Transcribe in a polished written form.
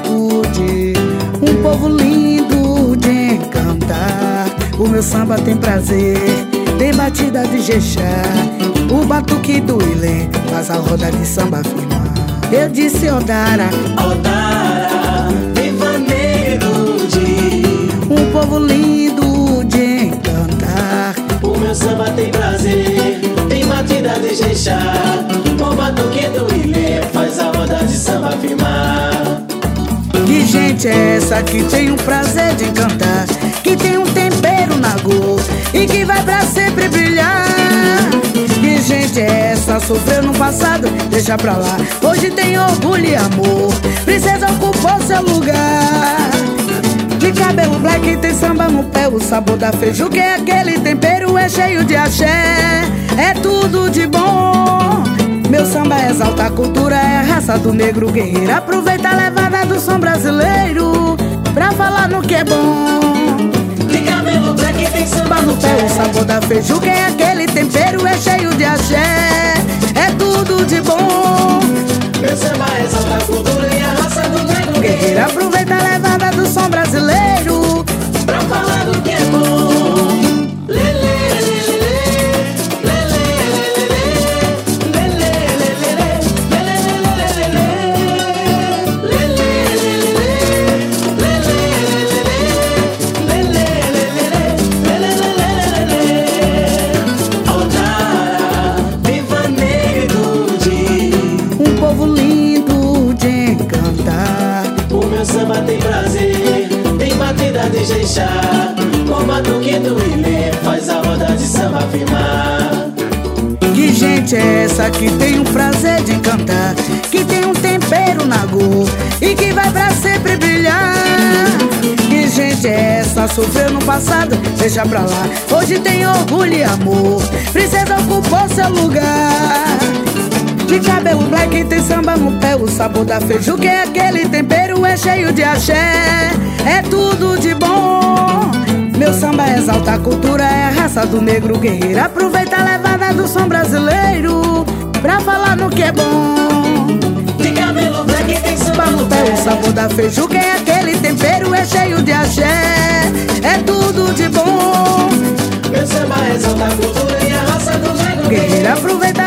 juventude, um povo lindo de encantar. O meu samba tem prazer, tem batida de jexá, o batuque do ilê faz a roda de samba firmar. Eu disse Odara, Odara, juventude, um povo lindo de encantar. o meu samba tem prazer, tem batida de jexá, o batuque do ilê faz a roda de samba firmar. Que gente é essa que tem o prazer de cantar, que tem um tempero na cor e que vai pra sempre brilhar? Que gente é essa, sofreu no passado, deixa pra lá, hoje tem orgulho e amor, princesa ocupou seu lugar. De cabelo black tem samba no pé, o sabor da feijuca é aquele tempero, é cheio de axé, é tudo de bom. Meu samba exalta a cultura, é a raça do negro guerreiro. Aproveita a levada do som brasileiro pra falar no que é bom. De cabelo black tem samba Samba no pé, o sabor da feijuca é aquele tempero, é cheio de axé, é tudo de bom. meu samba exalta a cultura e a raça do negro Guerreiro, aproveita a levada do som brasileiro pra falar do que é bom. Meu samba tem prazer, tem batida de jexá, o batuque do ilê faz a roda de samba firmar. Que gente é essa que tem o prazer de cantar, que tem um tempero na cor e que vai pra sempre brilhar? Que gente é essa, sofreu no passado, deixa pra lá, hoje tem orgulho e amor, princesa ocupou seu lugar. De cabelo black tem samba no pé, o sabor da feijuca é aquele tempero, é cheio de axé, é tudo de bom. Meu samba exalta a cultura, é a raça do negro guerreiro. Aproveita a levada do som brasileiro pra falar no que é bom. De cabelo black tem samba no pé, O sabor da feijuca é aquele tempero, é cheio de axé, é tudo de bom. meu samba exalta a cultura e a raça do negro Guerreiro, aproveita